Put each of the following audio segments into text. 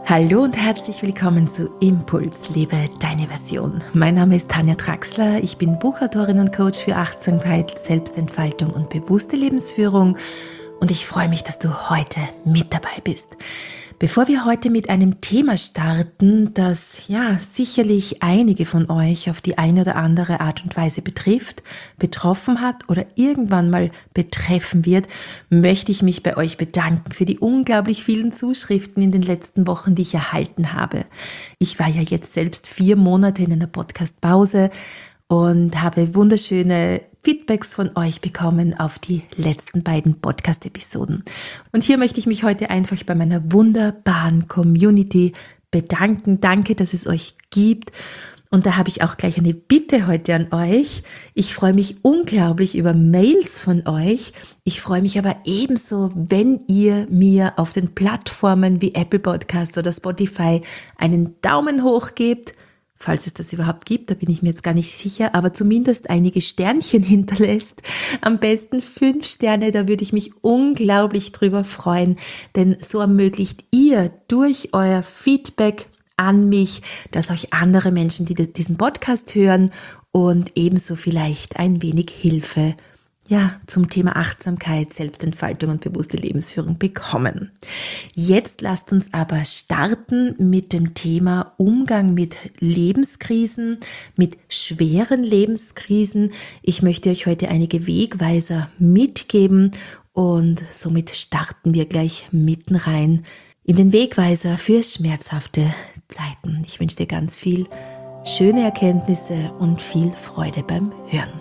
Hallo und herzlich willkommen zu Impuls, lebe deine Version. Mein Name ist Tanja Traxler, ich bin Buchautorin und Coach für Achtsamkeit, Selbstentfaltung und bewusste Lebensführung und ich freue mich, dass du heute mit dabei bist. Bevor wir heute mit einem Thema starten, das sicherlich einige von euch auf die eine oder andere Art und Weise betrifft, betroffen hat oder irgendwann mal betreffen wird, möchte ich mich bei euch bedanken für die unglaublich vielen Zuschriften in den letzten Wochen, die ich erhalten habe. Ich war ja jetzt selbst 4 Monate in einer Podcast-Pause und habe wunderschöne Feedbacks von euch bekommen auf die letzten beiden Podcast-Episoden. Und hier möchte ich mich heute einfach bei meiner wunderbaren Community bedanken. Danke, dass es euch gibt. Und da habe ich auch gleich eine Bitte heute an euch. Ich freue mich unglaublich über Mails von euch. Ich freue mich aber ebenso, wenn ihr mir auf den Plattformen wie Apple Podcasts oder Spotify einen Daumen hoch gebt. Falls es das überhaupt gibt, da bin ich mir jetzt gar nicht sicher, aber zumindest einige Sternchen hinterlässt. Am besten 5 Sterne, da würde ich mich unglaublich drüber freuen, denn so ermöglicht ihr durch euer Feedback an mich, dass euch andere Menschen, die diesen Podcast hören und ebenso vielleicht ein wenig Hilfe zum Thema Achtsamkeit, Selbstentfaltung und bewusste Lebensführung bekommen. Jetzt lasst uns aber starten mit dem Thema Umgang mit Lebenskrisen, mit schweren Lebenskrisen. Ich möchte euch heute einige Wegweiser mitgeben und somit starten wir gleich mitten rein in den Wegweiser für schmerzhafte Zeiten. Ich wünsche dir ganz viel schöne Erkenntnisse und viel Freude beim Hören.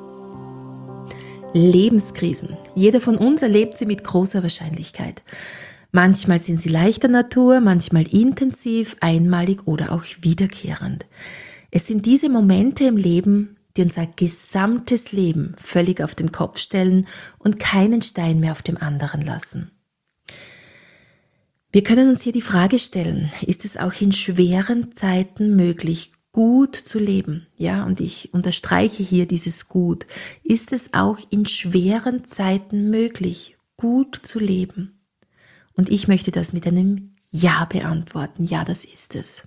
Lebenskrisen. Jeder von uns erlebt sie mit großer Wahrscheinlichkeit. Manchmal sind sie leichter Natur, manchmal intensiv, einmalig oder auch wiederkehrend. Es sind diese Momente im Leben, die unser gesamtes Leben völlig auf den Kopf stellen und keinen Stein mehr auf dem anderen lassen. Wir können uns hier die Frage stellen, ist es auch in schweren Zeiten möglich, gut zu leben? Ja, und ich unterstreiche hier dieses Gut. Ist es auch in schweren Zeiten möglich, gut zu leben? Und ich möchte das mit einem Ja beantworten. Ja, das ist es.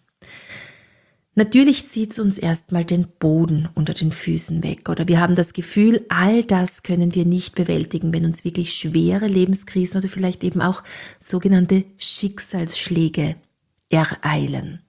Natürlich zieht es uns erstmal den Boden unter den Füßen weg oder wir haben das Gefühl, all das können wir nicht bewältigen, wenn uns wirklich schwere Lebenskrisen oder vielleicht eben auch sogenannte Schicksalsschläge ereilen.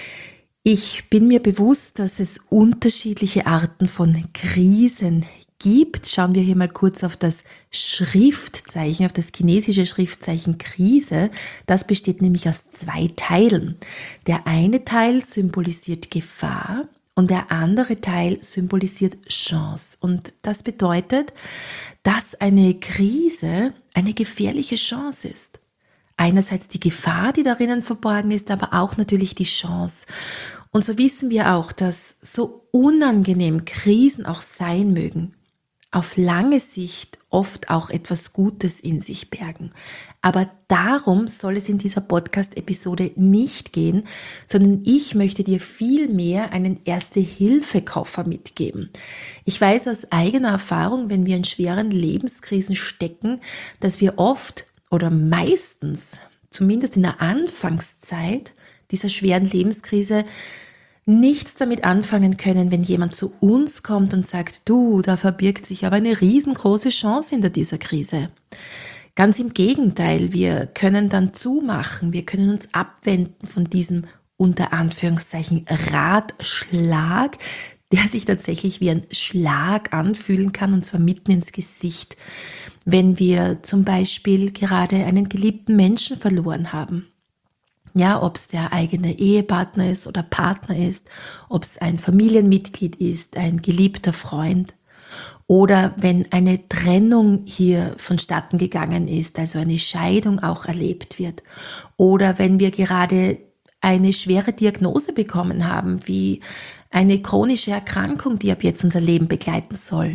Ich bin mir bewusst, dass es unterschiedliche Arten von Krisen gibt. Schauen wir hier mal kurz auf das Schriftzeichen, auf das chinesische Schriftzeichen Krise. Das besteht nämlich aus 2 Teilen. Der eine Teil symbolisiert Gefahr und der andere Teil symbolisiert Chance. Und das bedeutet, dass eine Krise eine gefährliche Chance ist. Einerseits die Gefahr, die darin verborgen ist, aber auch natürlich die Chance. Und so wissen wir auch, dass so unangenehm Krisen auch sein mögen, auf lange Sicht oft auch etwas Gutes in sich bergen. Aber darum soll es in dieser Podcast-Episode nicht gehen, sondern ich möchte dir vielmehr einen Erste-Hilfe-Koffer mitgeben. Ich weiß aus eigener Erfahrung, wenn wir in schweren Lebenskrisen stecken, dass wir oft oder meistens, zumindest in der Anfangszeit dieser schweren Lebenskrise, nichts damit anfangen können, wenn jemand zu uns kommt und sagt, du, da verbirgt sich aber eine riesengroße Chance hinter dieser Krise. Ganz im Gegenteil, wir können dann zumachen, wir können uns abwenden von diesem unter Anführungszeichen Ratschlag, der sich tatsächlich wie ein Schlag anfühlen kann und zwar mitten ins Gesicht, wenn wir zum Beispiel gerade einen geliebten Menschen verloren haben. Ja, ob es der eigene Ehepartner ist oder Partner ist, ob es ein Familienmitglied ist, ein geliebter Freund oder wenn eine Trennung hier vonstatten gegangen ist, also eine Scheidung auch erlebt wird oder wenn wir gerade eine schwere Diagnose bekommen haben, wie eine chronische Erkrankung, die ab jetzt unser Leben begleiten soll,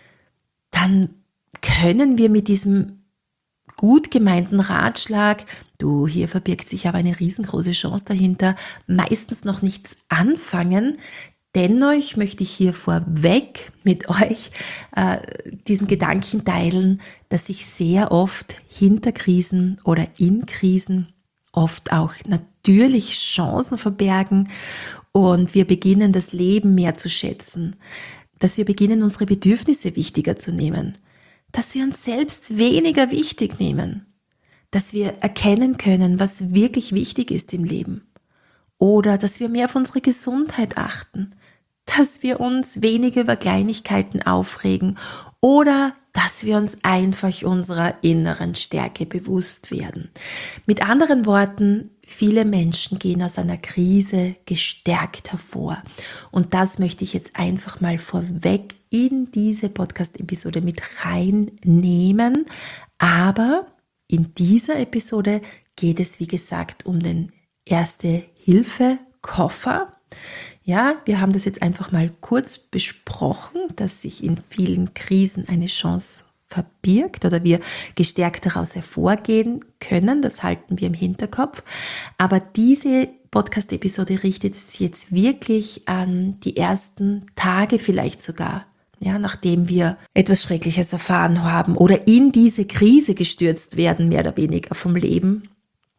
dann können wir mit diesem gut gemeinten Ratschlag, du, hier verbirgt sich aber eine riesengroße Chance dahinter, meistens noch nichts anfangen. Dennoch möchte ich hier vorweg mit euch diesen Gedanken teilen, dass sich sehr oft hinter Krisen oder in Krisen oft auch natürlich Chancen verbergen und wir beginnen, das Leben mehr zu schätzen, dass wir beginnen, unsere Bedürfnisse wichtiger zu nehmen, dass wir uns selbst weniger wichtig nehmen, dass wir erkennen können, was wirklich wichtig ist im Leben oder dass wir mehr auf unsere Gesundheit achten, dass wir uns weniger über Kleinigkeiten aufregen oder dass wir uns einfach unserer inneren Stärke bewusst werden. Mit anderen Worten, viele Menschen gehen aus einer Krise gestärkt hervor. Und das möchte ich jetzt einfach mal vorweg in diese Podcast-Episode mit reinnehmen. Aber in dieser Episode geht es, wie gesagt, um den Erste-Hilfe-Koffer. Ja, wir haben das jetzt einfach mal kurz besprochen, dass sich in vielen Krisen eine Chance verbirgt oder wir gestärkt daraus hervorgehen können. Das halten wir im Hinterkopf. Aber diese Podcast-Episode richtet sich jetzt wirklich an die ersten Tage vielleicht sogar, ja, nachdem wir etwas Schreckliches erfahren haben oder in diese Krise gestürzt werden, mehr oder weniger vom Leben.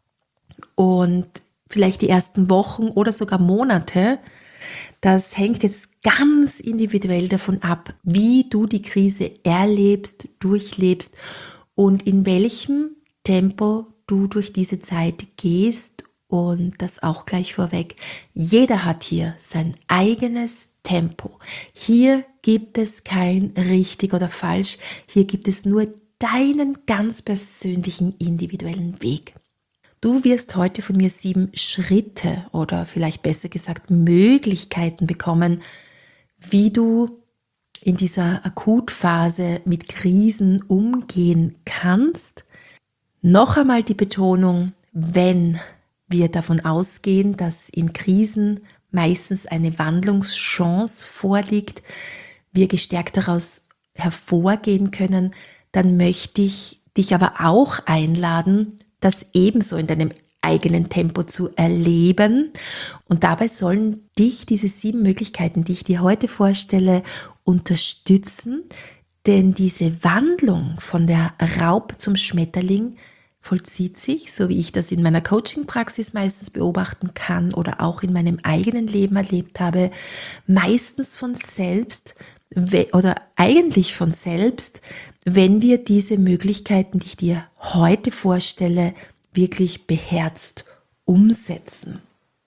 Und vielleicht die ersten Wochen oder sogar Monate. Das hängt jetzt ganz individuell davon ab, wie du die Krise erlebst, durchlebst und in welchem Tempo du durch diese Zeit gehst. Und das auch gleich vorweg. Jeder hat hier sein eigenes Tempo. Hier gibt es kein richtig oder falsch. Hier gibt es nur deinen ganz persönlichen individuellen Weg. Du wirst heute von mir 7 Schritte oder vielleicht besser gesagt Möglichkeiten bekommen, wie du in dieser Akutphase mit Krisen umgehen kannst. Noch einmal die Betonung, wenn wir davon ausgehen, dass in Krisen meistens eine Wandlungschance vorliegt, wir gestärkt daraus hervorgehen können, dann möchte ich dich aber auch einladen, das ebenso in deinem eigenen Tempo zu erleben. Und dabei sollen dich diese 7 Möglichkeiten, die ich dir heute vorstelle, unterstützen. Denn diese Wandlung von der Raupe zum Schmetterling vollzieht sich, so wie ich das in meiner Coaching-Praxis meistens beobachten kann oder auch in meinem eigenen Leben erlebt habe, meistens von selbst oder eigentlich von selbst, wenn wir diese Möglichkeiten, die ich dir heute vorstelle, wirklich beherzt umsetzen.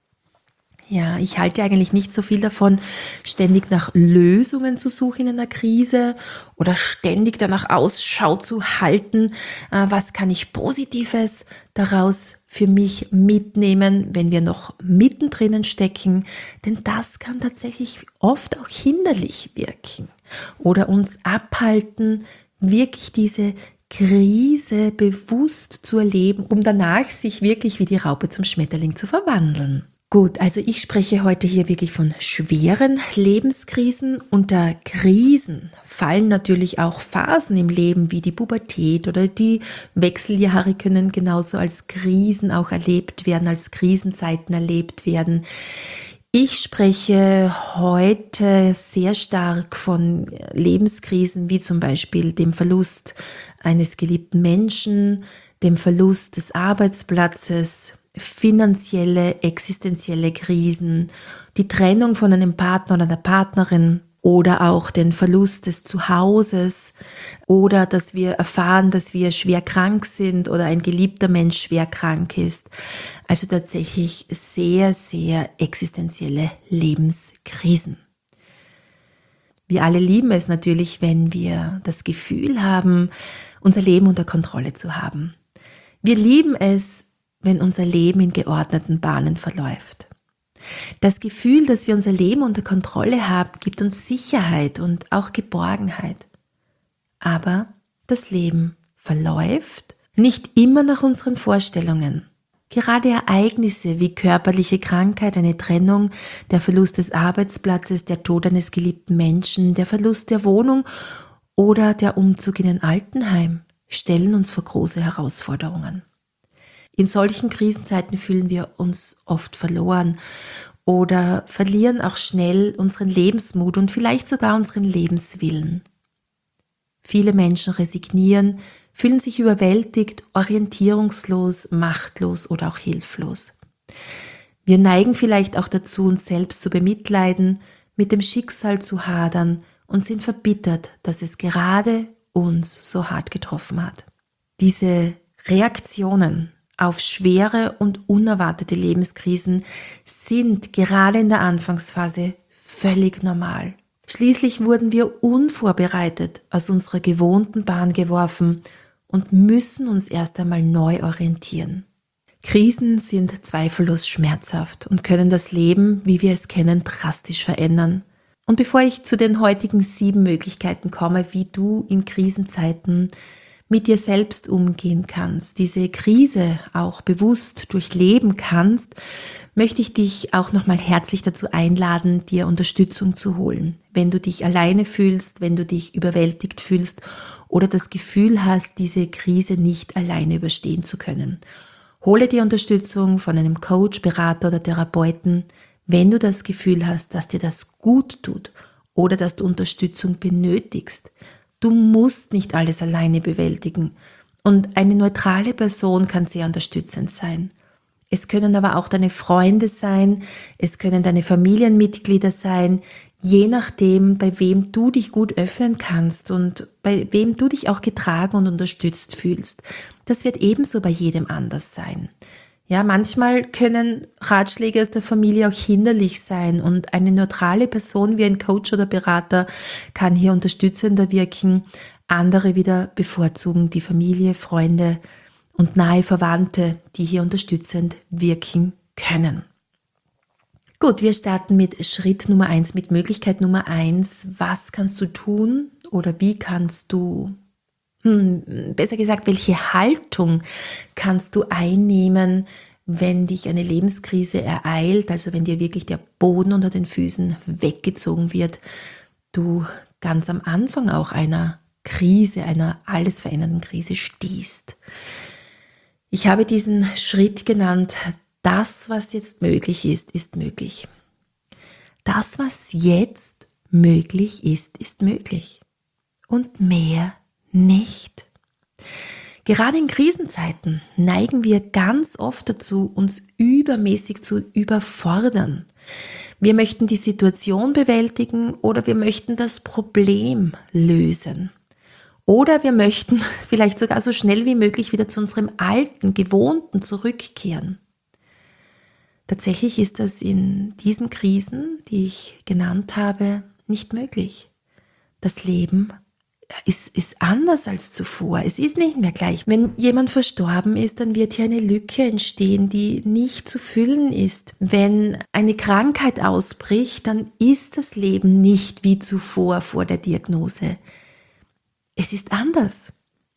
Ja, ich halte eigentlich nicht so viel davon, ständig nach Lösungen zu suchen in einer Krise oder ständig danach Ausschau zu halten, was kann ich Positives daraus für mich mitnehmen, wenn wir noch mittendrin stecken, denn das kann tatsächlich oft auch hinderlich wirken oder uns abhalten, wirklich diese Krise bewusst zu erleben, um danach sich wirklich wie die Raupe zum Schmetterling zu verwandeln. Gut, also ich spreche heute hier wirklich von schweren Lebenskrisen. Unter Krisen fallen natürlich auch Phasen im Leben wie die Pubertät oder die Wechseljahre können genauso als Krisen auch erlebt werden, als Krisenzeiten erlebt werden. Ich spreche heute sehr stark von Lebenskrisen wie zum Beispiel dem Verlust eines geliebten Menschen, dem Verlust des Arbeitsplatzes, finanzielle, existenzielle Krisen, die Trennung von einem Partner oder einer Partnerin oder auch den Verlust des Zuhauses oder dass wir erfahren, dass wir schwer krank sind oder ein geliebter Mensch schwer krank ist. Also tatsächlich sehr, sehr existenzielle Lebenskrisen. Wir alle lieben es natürlich, wenn wir das Gefühl haben, unser Leben unter Kontrolle zu haben. Wir lieben es, wenn unser Leben in geordneten Bahnen verläuft. Das Gefühl, dass wir unser Leben unter Kontrolle haben, gibt uns Sicherheit und auch Geborgenheit. Aber das Leben verläuft nicht immer nach unseren Vorstellungen. Gerade Ereignisse wie körperliche Krankheit, eine Trennung, der Verlust des Arbeitsplatzes, der Tod eines geliebten Menschen, der Verlust der Wohnung oder der Umzug in ein Altenheim stellen uns vor große Herausforderungen. In solchen Krisenzeiten fühlen wir uns oft verloren oder verlieren auch schnell unseren Lebensmut und vielleicht sogar unseren Lebenswillen. Viele Menschen resignieren, fühlen sich überwältigt, orientierungslos, machtlos oder auch hilflos. Wir neigen vielleicht auch dazu, uns selbst zu bemitleiden, mit dem Schicksal zu hadern und sind verbittert, dass es gerade uns so hart getroffen hat. Diese Reaktionen auf schwere und unerwartete Lebenskrisen sind gerade in der Anfangsphase völlig normal. Schließlich wurden wir unvorbereitet aus unserer gewohnten Bahn geworfen und müssen uns erst einmal neu orientieren. Krisen sind zweifellos schmerzhaft und können das Leben, wie wir es kennen, drastisch verändern. Und bevor ich zu den heutigen 7 Möglichkeiten komme, wie du in Krisenzeiten mit dir selbst umgehen kannst, diese Krise auch bewusst durchleben kannst, möchte ich dich auch nochmal herzlich dazu einladen, dir Unterstützung zu holen. Wenn du dich alleine fühlst, wenn du dich überwältigt fühlst oder das Gefühl hast, diese Krise nicht alleine überstehen zu können. Hole dir Unterstützung von einem Coach, Berater oder Therapeuten, wenn du das Gefühl hast, dass dir das gut tut oder dass du Unterstützung benötigst. Du musst nicht alles alleine bewältigen und eine neutrale Person kann sehr unterstützend sein. Es können aber auch deine Freunde sein, es können deine Familienmitglieder sein, je nachdem, bei wem du dich gut öffnen kannst und bei wem du dich auch getragen und unterstützt fühlst. Das wird ebenso bei jedem anders sein. Ja, manchmal können Ratschläge aus der Familie auch hinderlich sein und eine neutrale Person wie ein Coach oder Berater kann hier unterstützender wirken. Andere wieder bevorzugen die Familie, Freunde und nahe Verwandte, die hier unterstützend wirken können. Gut, wir starten mit Schritt Nummer 1, mit Möglichkeit Nummer 1. Was kannst du tun oder wie kannst du, besser gesagt, welche Haltung kannst du einnehmen, wenn dich eine Lebenskrise ereilt, also wenn dir wirklich der Boden unter den Füßen weggezogen wird, du ganz am Anfang auch einer Krise, einer alles verändernden Krise stehst. Ich habe diesen Schritt genannt, das, was jetzt möglich ist, ist möglich. Das, was jetzt möglich ist möglich. Und mehr nicht. Gerade in Krisenzeiten neigen wir ganz oft dazu, uns übermäßig zu überfordern. Wir möchten die Situation bewältigen oder wir möchten das Problem lösen. Oder wir möchten vielleicht sogar so schnell wie möglich wieder zu unserem alten, gewohnten zurückkehren. Tatsächlich ist das in diesen Krisen, die ich genannt habe, nicht möglich. Das Leben ist anders als zuvor. Es ist nicht mehr gleich. Wenn jemand verstorben ist, dann wird hier eine Lücke entstehen, die nicht zu füllen ist. Wenn eine Krankheit ausbricht, dann ist das Leben nicht wie zuvor vor der Diagnose. Es ist anders.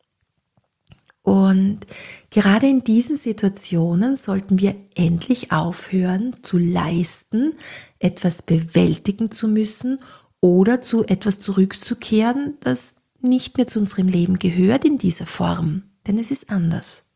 Und gerade in diesen Situationen sollten wir endlich aufhören zu leisten, etwas bewältigen zu müssen oder zu etwas zurückzukehren, das nicht mehr zu unserem Leben gehört in dieser Form, denn es ist anders.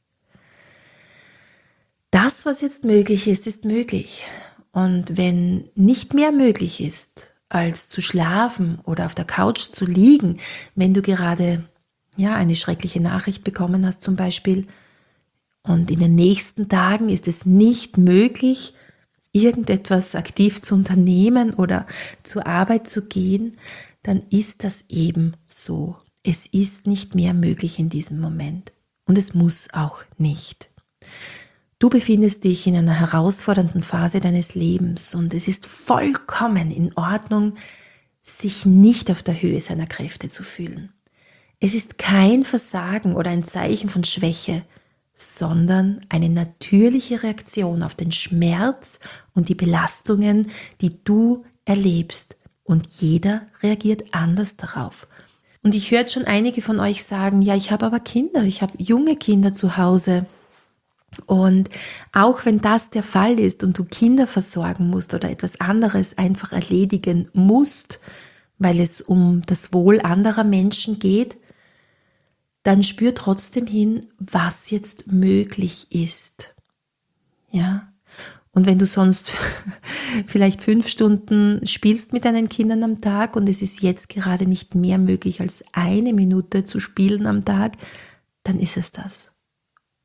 Das, was jetzt möglich ist möglich. Und wenn nicht mehr möglich ist, als zu schlafen oder auf der Couch zu liegen, wenn du gerade eine schreckliche Nachricht bekommen hast zum Beispiel, und in den nächsten Tagen ist es nicht möglich, irgendetwas aktiv zu unternehmen oder zur Arbeit zu gehen, dann ist das eben so. Es ist nicht mehr möglich in diesem Moment. Und es muss auch nicht. Du befindest dich in einer herausfordernden Phase deines Lebens und es ist vollkommen in Ordnung, sich nicht auf der Höhe seiner Kräfte zu fühlen. Es ist kein Versagen oder ein Zeichen von Schwäche, sondern eine natürliche Reaktion auf den Schmerz und die Belastungen, die du erlebst. Und jeder reagiert anders darauf. Und ich höre jetzt schon einige von euch sagen, ja, ich habe aber Kinder, ich habe junge Kinder zu Hause. Und auch wenn das der Fall ist und du Kinder versorgen musst oder etwas anderes einfach erledigen musst, weil es um das Wohl anderer Menschen geht, dann spür trotzdem hin, was jetzt möglich ist. Ja? Und wenn du sonst vielleicht 5 Stunden spielst mit deinen Kindern am Tag und es ist jetzt gerade nicht mehr möglich als 1 Minute zu spielen am Tag, dann ist es das.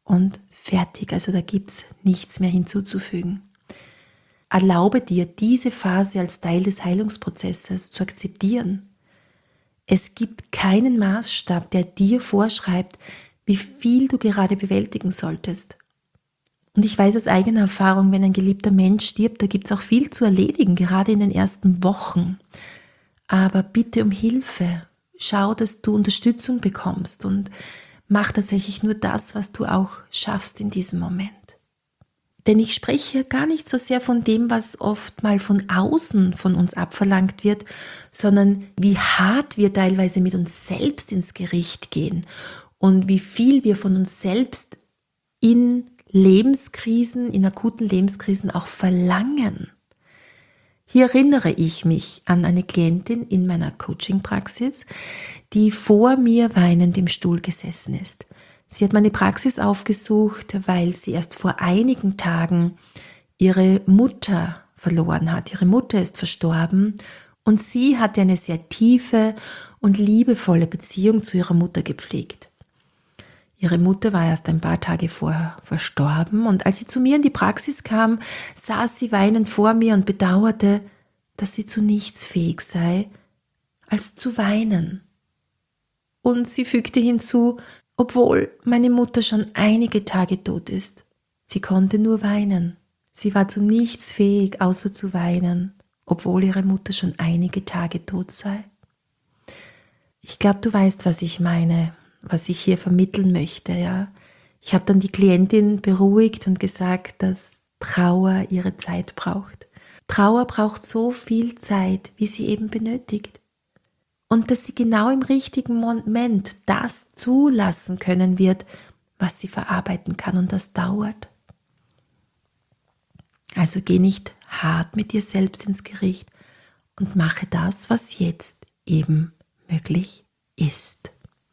und fertig. Also da gibt's nichts mehr hinzuzufügen. Erlaube dir, diese Phase als Teil des Heilungsprozesses zu akzeptieren. Es gibt keinen Maßstab, der dir vorschreibt, wie viel du gerade bewältigen solltest. Und ich weiß aus eigener Erfahrung, wenn ein geliebter Mensch stirbt, da gibt's auch viel zu erledigen, gerade in den ersten Wochen. Aber bitte um Hilfe. Schau, dass du Unterstützung bekommst und mach tatsächlich nur das, was du auch schaffst in diesem Moment. Denn ich spreche hier gar nicht so sehr von dem, was oft mal von außen von uns abverlangt wird, sondern wie hart wir teilweise mit uns selbst ins Gericht gehen und wie viel wir von uns selbst in Lebenskrisen, in akuten Lebenskrisen auch verlangen. Hier erinnere ich mich an eine Klientin in meiner Coaching-Praxis, die vor mir weinend im Stuhl gesessen ist. Sie hat meine Praxis aufgesucht, weil sie erst vor einigen Tagen ihre Mutter verloren hat. Ihre Mutter ist verstorben und sie hatte eine sehr tiefe und liebevolle Beziehung zu ihrer Mutter gepflegt. Ihre Mutter war erst ein paar Tage vorher verstorben und als sie zu mir in die Praxis kam, saß sie weinend vor mir und bedauerte, dass sie zu nichts fähig sei, als zu weinen. Und sie fügte hinzu, obwohl meine Mutter schon einige Tage tot ist. Sie konnte nur weinen. Sie war zu nichts fähig, außer zu weinen, obwohl ihre Mutter schon einige Tage tot sei. Ich glaube, du weißt, was ich meine, was ich hier vermitteln möchte. Ja? Ich habe dann die Klientin beruhigt und gesagt, dass Trauer ihre Zeit braucht. Trauer braucht so viel Zeit, wie sie eben benötigt. Und dass sie genau im richtigen Moment das zulassen können wird, was sie verarbeiten kann. Und das dauert. Also geh nicht hart mit dir selbst ins Gericht und mache das, was jetzt eben möglich ist.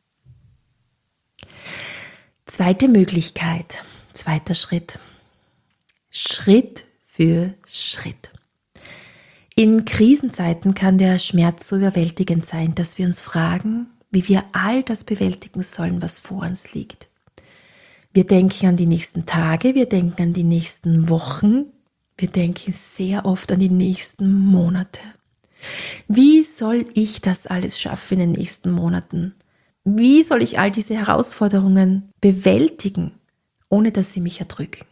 Zweite Möglichkeit, zweiter Schritt. Schritt für Schritt. In Krisenzeiten kann der Schmerz so überwältigend sein, dass wir uns fragen, wie wir all das bewältigen sollen, was vor uns liegt. Wir denken an die nächsten Tage, wir denken an die nächsten Wochen, wir denken sehr oft an die nächsten Monate. Wie soll ich das alles schaffen in den nächsten Monaten? Wie soll ich all diese Herausforderungen bewältigen, ohne dass sie mich erdrücken?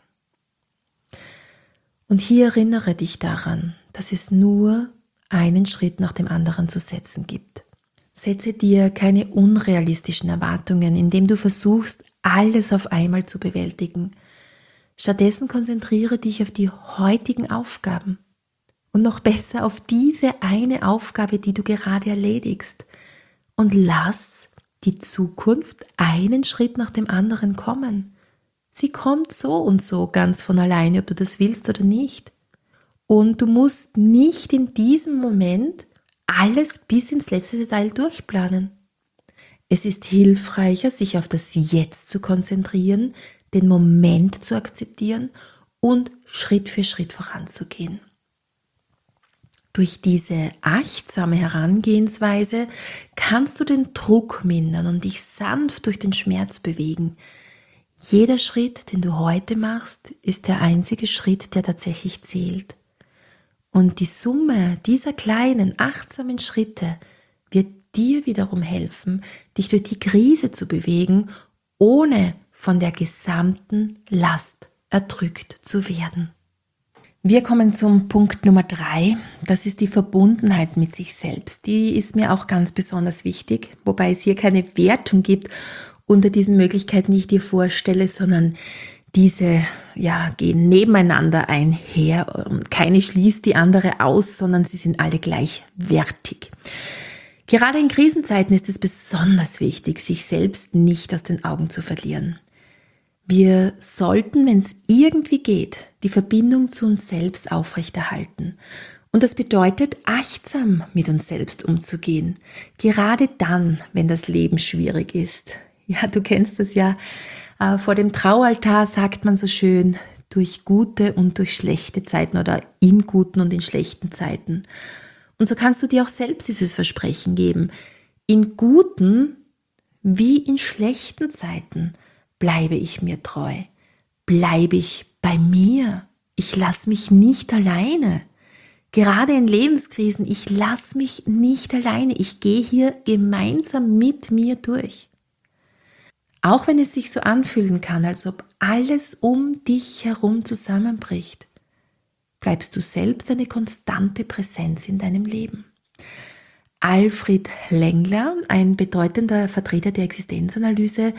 Und hier erinnere dich daran, dass es nur einen Schritt nach dem anderen zu setzen gibt. Setze dir keine unrealistischen Erwartungen, indem du versuchst, alles auf einmal zu bewältigen. Stattdessen konzentriere dich auf die heutigen Aufgaben und noch besser auf diese eine Aufgabe, die du gerade erledigst. Und lass die Zukunft einen Schritt nach dem anderen kommen. Sie kommt so und so ganz von alleine, ob du das willst oder nicht. Und du musst nicht in diesem Moment alles bis ins letzte Detail durchplanen. Es ist hilfreicher, sich auf das Jetzt zu konzentrieren, den Moment zu akzeptieren und Schritt für Schritt voranzugehen. Durch diese achtsame Herangehensweise kannst du den Druck mindern und dich sanft durch den Schmerz bewegen. Jeder Schritt, den du heute machst, ist der einzige Schritt, der tatsächlich zählt. Und die Summe dieser kleinen, achtsamen Schritte wird dir wiederum helfen, dich durch die Krise zu bewegen, ohne von der gesamten Last erdrückt zu werden. Wir kommen zum Punkt Nummer 3, das ist die Verbundenheit mit sich selbst. Die ist mir auch ganz besonders wichtig, wobei es hier keine Wertung gibt unter diesen Möglichkeiten, die ich dir vorstelle, sondern diese gehen nebeneinander einher und keine schließt die andere aus, sondern sie sind alle gleichwertig. Gerade in Krisenzeiten ist es besonders wichtig, sich selbst nicht aus den Augen zu verlieren. Wir sollten, wenn es irgendwie geht, die Verbindung zu uns selbst aufrechterhalten. Und das bedeutet, achtsam mit uns selbst umzugehen. Gerade dann, wenn das Leben schwierig ist. Ja, du kennst das ja. Vor dem Traualtar sagt man so schön, durch gute und durch schlechte Zeiten oder in guten und in schlechten Zeiten. Und so kannst du dir auch selbst dieses Versprechen geben. In guten wie in schlechten Zeiten bleibe ich mir treu? Bleibe ich bei mir? Ich lasse mich nicht alleine. Gerade in Lebenskrisen, ich lasse mich nicht alleine. Ich gehe hier gemeinsam mit mir durch. Auch wenn es sich so anfühlen kann, als ob alles um dich herum zusammenbricht, bleibst du selbst eine konstante Präsenz in deinem Leben. Alfred Längler, ein bedeutender Vertreter der Existenzanalyse,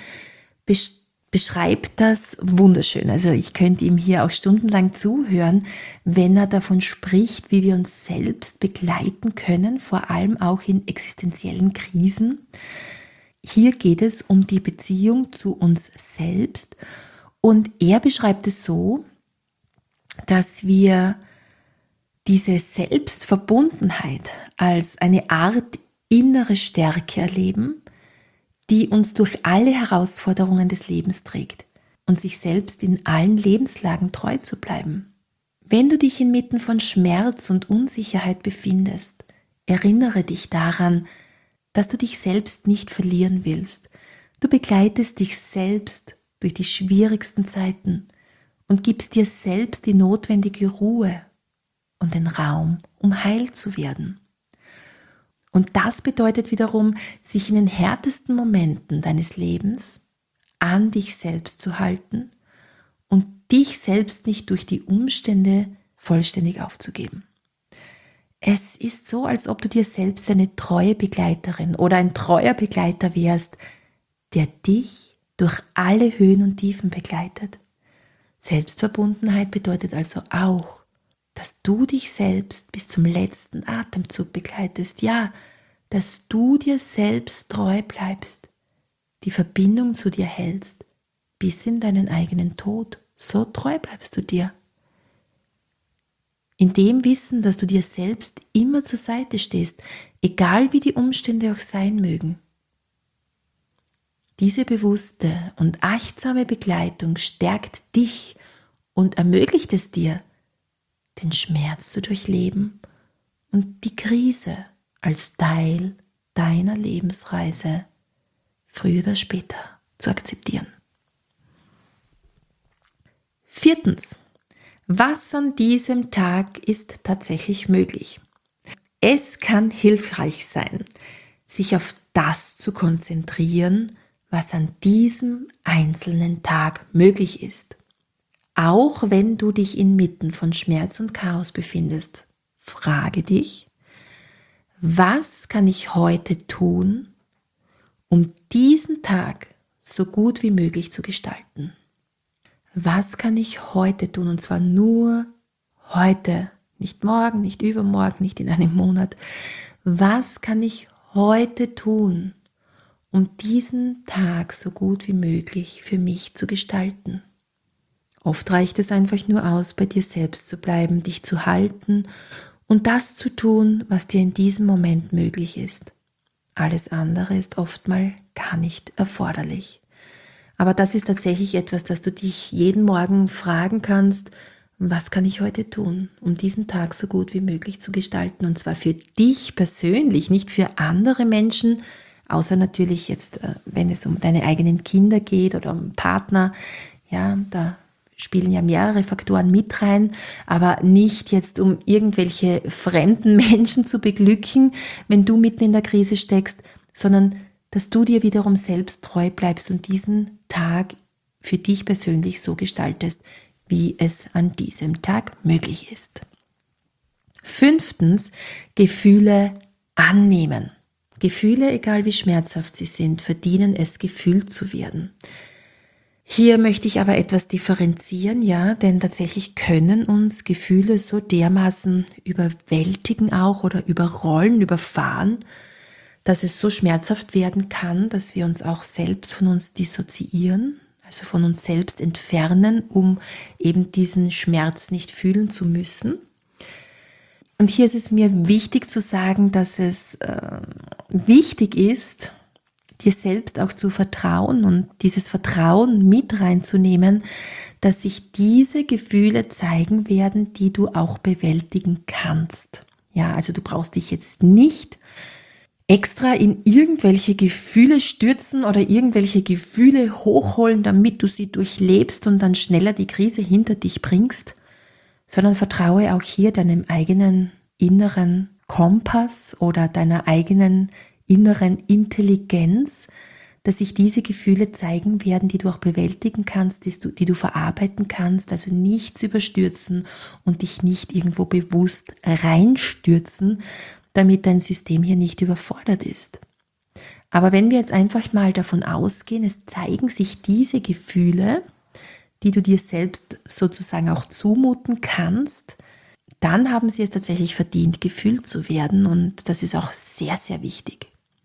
beschreibt das wunderschön. Also ich könnte ihm hier auch stundenlang zuhören, wenn er davon spricht, wie wir uns selbst begleiten können, vor allem auch in existenziellen Krisen. Hier geht es um die Beziehung zu uns selbst und er beschreibt es so, dass wir diese Selbstverbundenheit als eine Art innere Stärke erleben, die uns durch alle Herausforderungen des Lebens trägt und sich selbst in allen Lebenslagen treu zu bleiben. Wenn du dich inmitten von Schmerz und Unsicherheit befindest, erinnere dich daran, dass du dich selbst nicht verlieren willst. Du begleitest dich selbst durch die schwierigsten Zeiten und gibst dir selbst die notwendige Ruhe und den Raum, um heil zu werden. Und das bedeutet wiederum, sich in den härtesten Momenten deines Lebens an dich selbst zu halten und dich selbst nicht durch die Umstände vollständig aufzugeben. Es ist so, als ob du dir selbst eine treue Begleiterin oder ein treuer Begleiter wärst, der dich durch alle Höhen und Tiefen begleitet. Selbstverbundenheit bedeutet also auch, dass du dich selbst bis zum letzten Atemzug begleitest. Ja, dass du dir selbst treu bleibst, die Verbindung zu dir hältst, bis in deinen eigenen Tod. So treu bleibst du dir. In dem Wissen, dass du dir selbst immer zur Seite stehst, egal wie die Umstände auch sein mögen. Diese bewusste und achtsame Begleitung stärkt dich und ermöglicht es dir, den Schmerz zu durchleben und die Krise als Teil deiner Lebensreise früher oder später zu akzeptieren. 4. Was an diesem Tag ist tatsächlich möglich? Es kann hilfreich sein, sich auf das zu konzentrieren, was an diesem einzelnen Tag möglich ist. Auch wenn du dich inmitten von Schmerz und Chaos befindest, frage dich, was kann ich heute tun, um diesen Tag so gut wie möglich zu gestalten? Was kann ich heute tun? Und zwar nur heute, nicht morgen, nicht übermorgen, nicht in einem Monat. Was kann ich heute tun, um diesen Tag so gut wie möglich für mich zu gestalten? Oft reicht es einfach nur aus, bei dir selbst zu bleiben, dich zu halten und das zu tun, was dir in diesem Moment möglich ist. Alles andere ist oftmals gar nicht erforderlich. Aber das ist tatsächlich etwas, das du dich jeden Morgen fragen kannst, was kann ich heute tun, um diesen Tag so gut wie möglich zu gestalten? Und zwar für dich persönlich, nicht für andere Menschen, außer natürlich jetzt, wenn es um deine eigenen Kinder geht oder um Partner. Ja, da spielen ja mehrere Faktoren mit rein, aber nicht jetzt, um irgendwelche fremden Menschen zu beglücken, wenn du mitten in der Krise steckst, sondern dass du dir wiederum selbst treu bleibst und diesen Tag für dich persönlich so gestaltest, wie es an diesem Tag möglich ist. 5. Gefühle annehmen. Gefühle, egal wie schmerzhaft sie sind, verdienen es, gefühlt zu werden. Hier möchte ich aber etwas differenzieren, ja, denn tatsächlich können uns Gefühle so dermaßen überwältigen auch oder überrollen, überfahren, dass es so schmerzhaft werden kann, dass wir uns auch selbst von uns dissoziieren, also von uns selbst entfernen, um eben diesen Schmerz nicht fühlen zu müssen. Und hier ist es mir wichtig zu sagen, dass es wichtig ist, dir selbst auch zu vertrauen und dieses Vertrauen mit reinzunehmen, dass sich diese Gefühle zeigen werden, die du auch bewältigen kannst. Ja, also du brauchst dich jetzt nicht extra in irgendwelche Gefühle stürzen oder irgendwelche Gefühle hochholen, damit du sie durchlebst und dann schneller die Krise hinter dich bringst, sondern vertraue auch hier deinem eigenen inneren Kompass oder deiner eigenen inneren Intelligenz, dass sich diese Gefühle zeigen werden, die du auch bewältigen kannst, die du verarbeiten kannst, also nichts überstürzen und dich nicht irgendwo bewusst reinstürzen, damit dein System hier nicht überfordert ist. Aber wenn wir jetzt einfach mal davon ausgehen, es zeigen sich diese Gefühle, die du dir selbst sozusagen auch zumuten kannst, dann haben sie es tatsächlich verdient, gefühlt zu werden, und das ist auch sehr, sehr wichtig.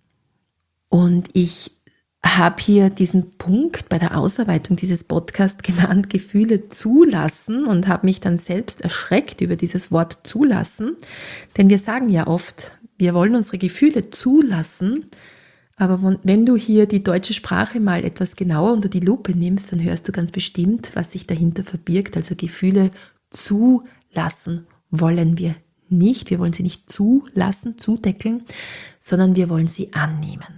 Und ich habe hier diesen Punkt bei der Ausarbeitung dieses Podcasts genannt, Gefühle zulassen, und habe mich dann selbst erschreckt über dieses Wort zulassen, denn wir sagen ja oft, wir wollen unsere Gefühle zulassen, aber wenn du hier die deutsche Sprache mal etwas genauer unter die Lupe nimmst, dann hörst du ganz bestimmt, was sich dahinter verbirgt. Also Gefühle zulassen wollen wir nicht, wir wollen sie nicht zulassen, zudeckeln, sondern wir wollen sie annehmen.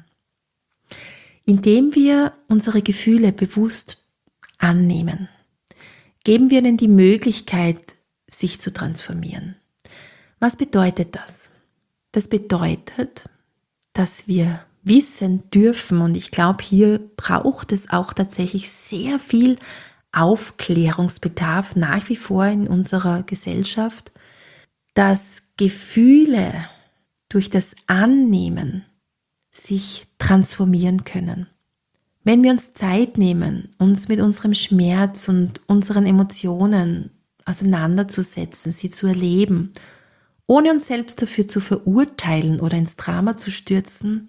Indem wir unsere Gefühle bewusst annehmen, geben wir ihnen die Möglichkeit, sich zu transformieren. Was bedeutet das? Das bedeutet, dass wir wissen dürfen, und ich glaube, hier braucht es auch tatsächlich sehr viel Aufklärungsbedarf nach wie vor in unserer Gesellschaft, dass Gefühle durch das Annehmen sich transformieren können. Wenn wir uns Zeit nehmen, uns mit unserem Schmerz und unseren Emotionen auseinanderzusetzen, sie zu erleben, ohne uns selbst dafür zu verurteilen oder ins Drama zu stürzen,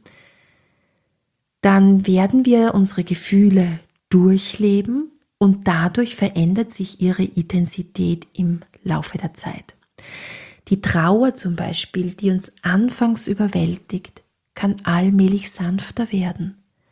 dann werden wir unsere Gefühle durchleben und dadurch verändert sich ihre Intensität im Laufe der Zeit. Die Trauer zum Beispiel, die uns anfangs überwältigt, kann allmählich sanfter werden.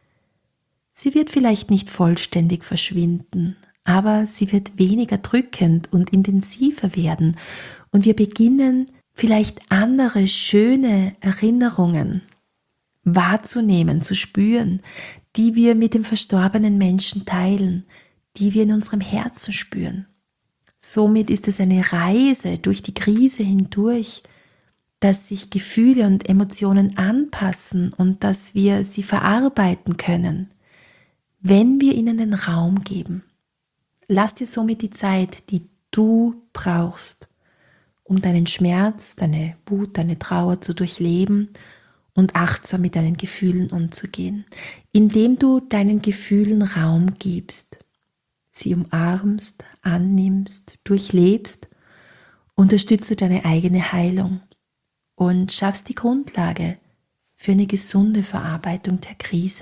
Sie wird vielleicht nicht vollständig verschwinden, aber sie wird weniger drückend und intensiver werden, und wir beginnen vielleicht andere schöne Erinnerungen wahrzunehmen, zu spüren, die wir mit dem verstorbenen Menschen teilen, die wir in unserem Herzen spüren. Somit ist es eine Reise durch die Krise hindurch, dass sich Gefühle und Emotionen anpassen und dass wir sie verarbeiten können, wenn wir ihnen den Raum geben. Lass dir somit die Zeit, die du brauchst, um deinen Schmerz, deine Wut, deine Trauer zu durchleben und achtsam mit deinen Gefühlen umzugehen, indem du deinen Gefühlen Raum gibst, sie umarmst, annimmst, durchlebst, unterstützt du deine eigene Heilung und schaffst die Grundlage für eine gesunde Verarbeitung der Krise.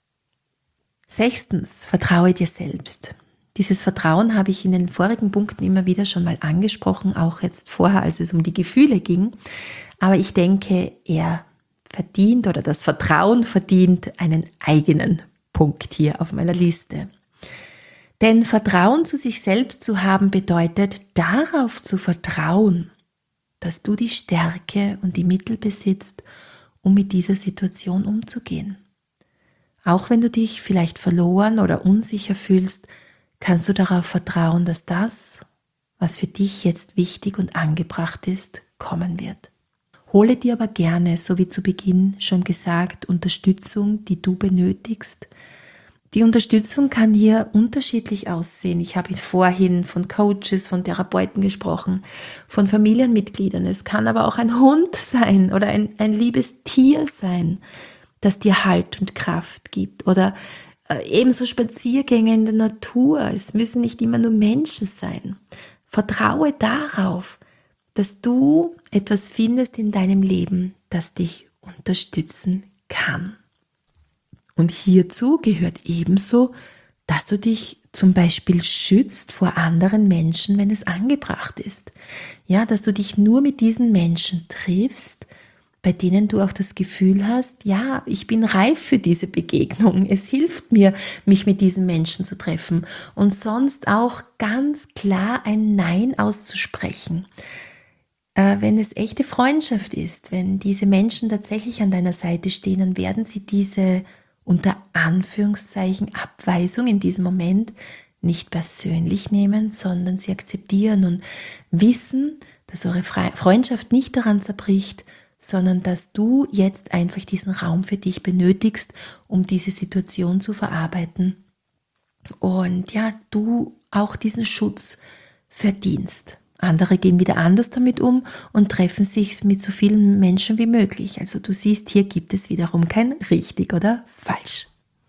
6. Vertraue dir selbst. Dieses Vertrauen habe ich in den vorigen Punkten immer wieder schon mal angesprochen, auch jetzt vorher, als es um die Gefühle ging. Aber ich denke, das Vertrauen verdient einen eigenen Punkt hier auf meiner Liste. Denn Vertrauen zu sich selbst zu haben bedeutet, darauf zu vertrauen, dass du die Stärke und die Mittel besitzt, um mit dieser Situation umzugehen. Auch wenn du dich vielleicht verloren oder unsicher fühlst, kannst du darauf vertrauen, dass das, was für dich jetzt wichtig und angebracht ist, kommen wird. Hole dir aber gerne, so wie zu Beginn schon gesagt, Unterstützung, die du benötigst. Die Unterstützung kann hier unterschiedlich aussehen. Ich habe vorhin von Coaches, von Therapeuten gesprochen, von Familienmitgliedern. Es kann aber auch ein Hund sein oder ein liebes Tier sein, das dir Halt und Kraft gibt. Oder ebenso Spaziergänge in der Natur. Es müssen nicht immer nur Menschen sein. Vertraue darauf, dass du etwas findest in deinem Leben, das dich unterstützen kann. Und hierzu gehört ebenso, dass du dich zum Beispiel schützt vor anderen Menschen, wenn es angebracht ist. Ja, dass du dich nur mit diesen Menschen triffst, bei denen du auch das Gefühl hast, ja, ich bin reif für diese Begegnung. Es hilft mir, mich mit diesen Menschen zu treffen. Und sonst auch ganz klar ein Nein auszusprechen. Wenn es echte Freundschaft ist, wenn diese Menschen tatsächlich an deiner Seite stehen, dann werden sie diese unter Anführungszeichen Abweisung in diesem Moment nicht persönlich nehmen, sondern sie akzeptieren und wissen, dass eure Freundschaft nicht daran zerbricht, sondern dass du jetzt einfach diesen Raum für dich benötigst, um diese Situation zu verarbeiten. Und ja, du auch diesen Schutz verdienst. Andere gehen wieder anders damit um und treffen sich mit so vielen Menschen wie möglich. Also du siehst, hier gibt es wiederum kein richtig oder falsch.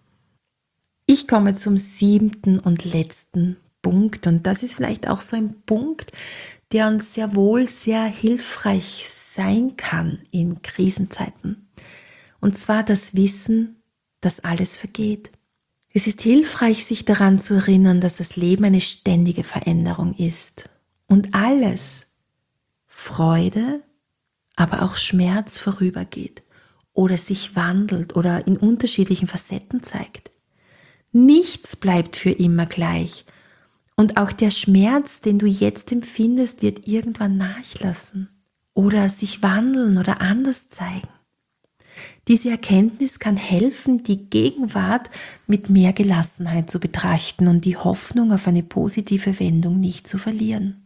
Ich komme zum 7. und letzten Punkt und das ist vielleicht auch so ein Punkt, der uns sehr wohl sehr hilfreich sein kann in Krisenzeiten. Und zwar das Wissen, dass alles vergeht. Es ist hilfreich, sich daran zu erinnern, dass das Leben eine ständige Veränderung ist und alles, Freude, aber auch Schmerz vorübergeht oder sich wandelt oder in unterschiedlichen Facetten zeigt. Nichts bleibt für immer gleich und auch der Schmerz, den du jetzt empfindest, wird irgendwann nachlassen oder sich wandeln oder anders zeigen. Diese Erkenntnis kann helfen, die Gegenwart mit mehr Gelassenheit zu betrachten und die Hoffnung auf eine positive Wendung nicht zu verlieren.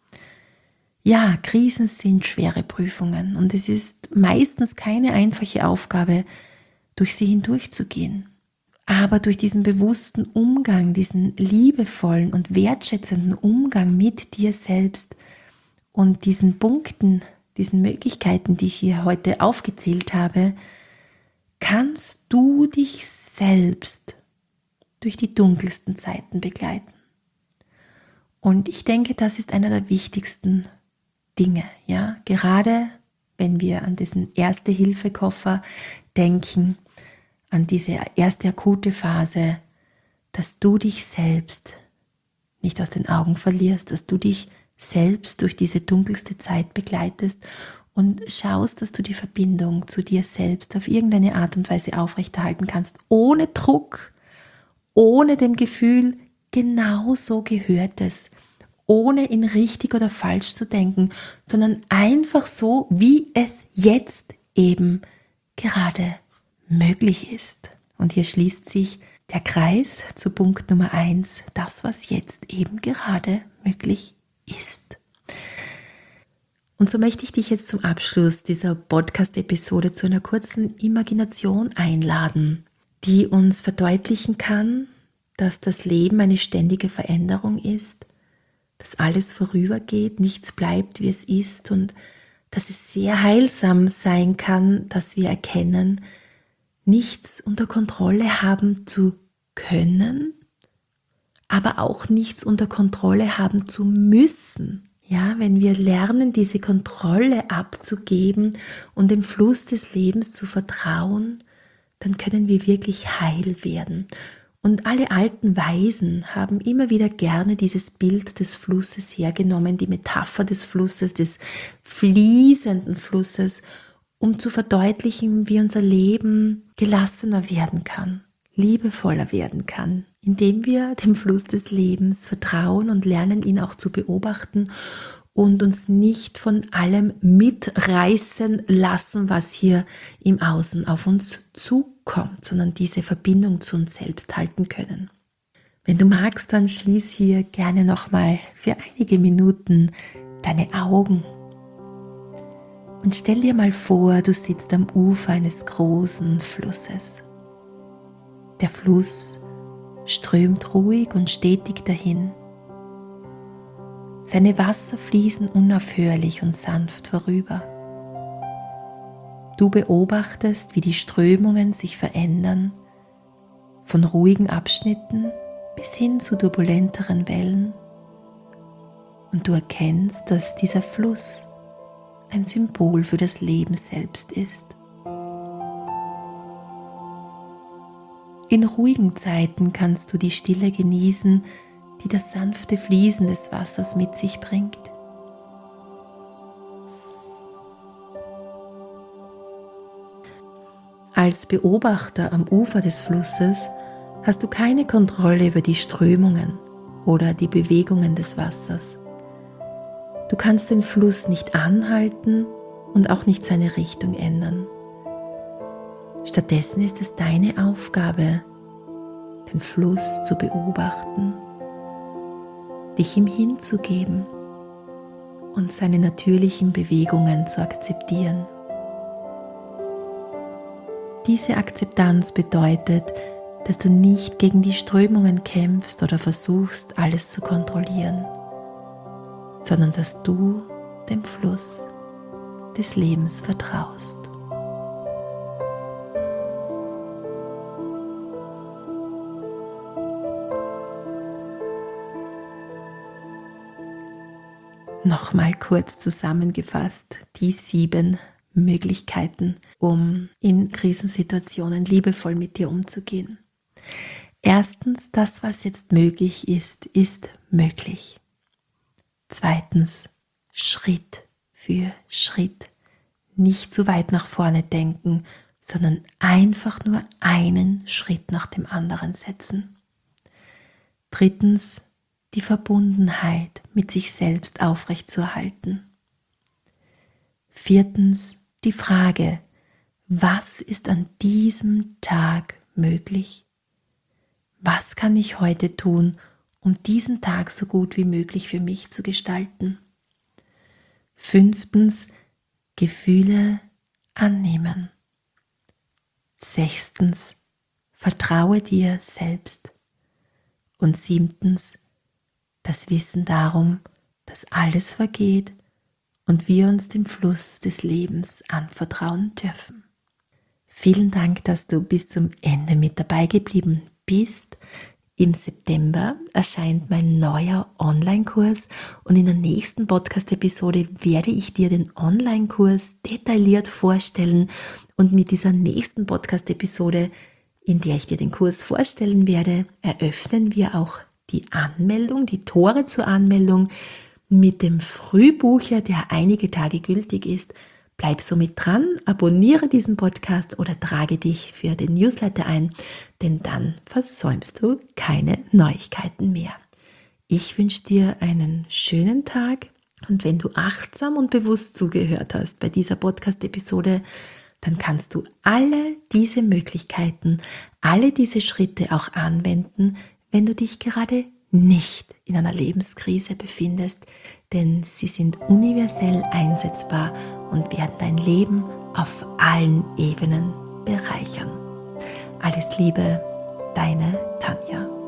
Ja, Krisen sind schwere Prüfungen und es ist meistens keine einfache Aufgabe, durch sie hindurchzugehen. Aber durch diesen bewussten Umgang, diesen liebevollen und wertschätzenden Umgang mit dir selbst und diesen Punkten, diesen Möglichkeiten, die ich hier heute aufgezählt habe, kannst du dich selbst durch die dunkelsten Zeiten begleiten. Und ich denke, das ist einer der wichtigsten Dinge, ja, gerade wenn wir an diesen Erste-Hilfe-Koffer denken, an diese erste akute Phase, dass du dich selbst nicht aus den Augen verlierst, dass du dich selbst durch diese dunkelste Zeit begleitest und schaust, dass du die Verbindung zu dir selbst auf irgendeine Art und Weise aufrechterhalten kannst, ohne Druck, ohne dem Gefühl, genau so gehört es, ohne in richtig oder falsch zu denken, sondern einfach so, wie es jetzt eben gerade möglich ist. Und hier schließt sich der Kreis zu Punkt Nummer 1, das, was jetzt eben gerade möglich ist. Und so möchte ich dich jetzt zum Abschluss dieser Podcast-Episode zu einer kurzen Imagination einladen, die uns verdeutlichen kann, dass das Leben eine ständige Veränderung ist, dass alles vorübergeht, nichts bleibt, wie es ist und dass es sehr heilsam sein kann, dass wir erkennen, nichts unter Kontrolle haben zu können, aber auch nichts unter Kontrolle haben zu müssen. Ja, wenn wir lernen, diese Kontrolle abzugeben und dem Fluss des Lebens zu vertrauen, dann können wir wirklich heil werden. Und alle alten Weisen haben immer wieder gerne dieses Bild des Flusses hergenommen, die Metapher des Flusses, des fließenden Flusses, um zu verdeutlichen, wie unser Leben gelassener werden kann, liebevoller werden kann, indem wir dem Fluss des Lebens vertrauen und lernen, ihn auch zu beobachten und uns nicht von allem mitreißen lassen, was hier im Außen auf uns zukommt, sondern diese Verbindung zu uns selbst halten können. Wenn du magst, dann schließ hier gerne nochmal für einige Minuten deine Augen und stell dir mal vor, du sitzt am Ufer eines großen Flusses. Der Fluss strömt ruhig und stetig dahin. Seine Wasser fließen unaufhörlich und sanft vorüber. Du beobachtest, wie die Strömungen sich verändern, von ruhigen Abschnitten bis hin zu turbulenteren Wellen. Und du erkennst, dass dieser Fluss ein Symbol für das Leben selbst ist. In ruhigen Zeiten kannst du die Stille genießen, die das sanfte Fließen des Wassers mit sich bringt. Als Beobachter am Ufer des Flusses hast du keine Kontrolle über die Strömungen oder die Bewegungen des Wassers. Du kannst den Fluss nicht anhalten und auch nicht seine Richtung ändern. Stattdessen ist es deine Aufgabe, den Fluss zu beobachten, dich ihm hinzugeben und seine natürlichen Bewegungen zu akzeptieren. Diese Akzeptanz bedeutet, dass du nicht gegen die Strömungen kämpfst oder versuchst, alles zu kontrollieren, sondern dass du dem Fluss des Lebens vertraust. Nochmal kurz zusammengefasst, die 7 Möglichkeiten, um in Krisensituationen liebevoll mit dir umzugehen. Erstens, das, was jetzt möglich ist, ist möglich. Zweitens, Schritt für Schritt. Nicht zu weit nach vorne denken, sondern einfach nur einen Schritt nach dem anderen setzen. Drittens, die Verbundenheit mit sich selbst aufrechtzuerhalten. Viertens, die Frage, was ist an diesem Tag möglich? Was kann ich heute tun, um diesen Tag so gut wie möglich für mich zu gestalten? Fünftens, Gefühle annehmen. Sechstens, vertraue dir selbst. Und siebtens, das Wissen darum, dass alles vergeht und wir uns dem Fluss des Lebens anvertrauen dürfen. Vielen Dank, dass du bis zum Ende mit dabei geblieben bist. Im September erscheint mein neuer Online-Kurs und in der nächsten Podcast-Episode werde ich dir den Online-Kurs detailliert vorstellen und mit dieser nächsten Podcast-Episode, in der ich dir den Kurs vorstellen werde, eröffnen wir auch die Anmeldung, die Tore zur Anmeldung mit dem Frühbucher, der einige Tage gültig ist. Bleib somit dran, abonniere diesen Podcast oder trage dich für den Newsletter ein, denn dann versäumst du keine Neuigkeiten mehr. Ich wünsche dir einen schönen Tag und wenn du achtsam und bewusst zugehört hast bei dieser Podcast-Episode, dann kannst du alle diese Möglichkeiten, alle diese Schritte auch anwenden, wenn du dich gerade nicht in einer Lebenskrise befindest, denn sie sind universell einsetzbar und werden dein Leben auf allen Ebenen bereichern. Alles Liebe, deine Tanja.